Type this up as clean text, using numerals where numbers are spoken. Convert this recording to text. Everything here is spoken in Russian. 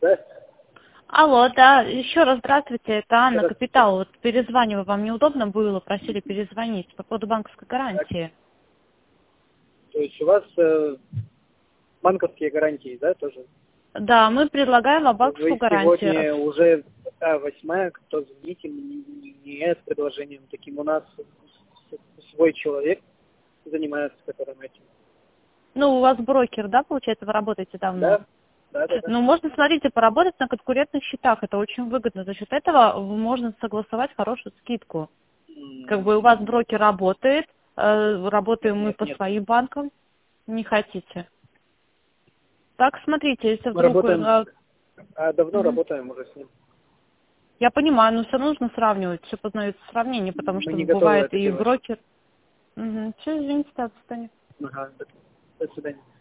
Да? Алло, да, еще раз здравствуйте, это Анна, Здравствуйте. Капитал. Вот перезваниваю, вам неудобно было, просили перезвонить по поводу банковской Так. гарантии. То есть у вас банковские гарантии, да, тоже? Да, мы предлагаем вам банковскую Вы гарантию. сегодня уже 8-я, кто звоните мне с предложением таким. У нас свой человек занимается которым этим. Ну, у вас брокер, да, получается, вы работаете давно? Да? Да, да, да. Ну, можно, смотрите, поработать на конкурентных счетах, это очень выгодно. За счет этого можно согласовать хорошую скидку. Как бы у вас брокер работает, работаем мы Нет, по нет. своим банкам, не хотите. Так, смотрите, если Мы вдруг... работаем, давно Мгм. работаем уже с ним. Я понимаю, но все равно нужно сравнивать, все познается в сравнении, потому Мы что не готовы бывает это и делать. брокер. Все, извините, до свидания. Ага, до свидания.